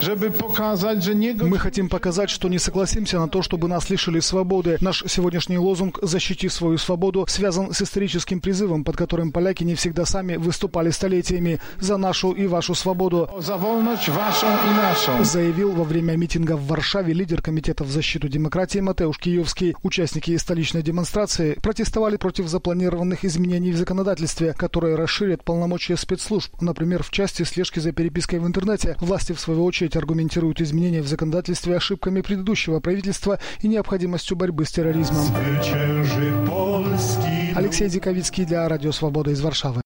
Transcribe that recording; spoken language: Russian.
Мы хотим показать, что не согласимся на то, чтобы нас лишили свободы. Наш сегодняшний лозунг «Защити свою свободу» связан с историческим призывом, под которым поляки не всегда сами выступали столетиями за нашу и вашу свободу. Заявил во время митинга в Варшаве лидер Комитета в защиту демократии Матеуш Киевский. Участники столичной демонстрации протестовали против запланированных изменений в законодательстве, которые расширят полномочия спецслужб, например, в части слежки за перепиской в интернете. Власти, в свою очередь, аргументируют изменения в законодательстве ошибками предыдущего правительства и необходимостью борьбы с терроризмом. Алексей Диковицкий для Радио Свобода из Варшавы.